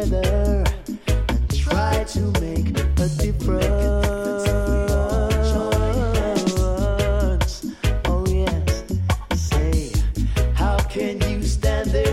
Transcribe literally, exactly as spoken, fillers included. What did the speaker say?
together and try to make a difference. Oh yes, say, how can you stand there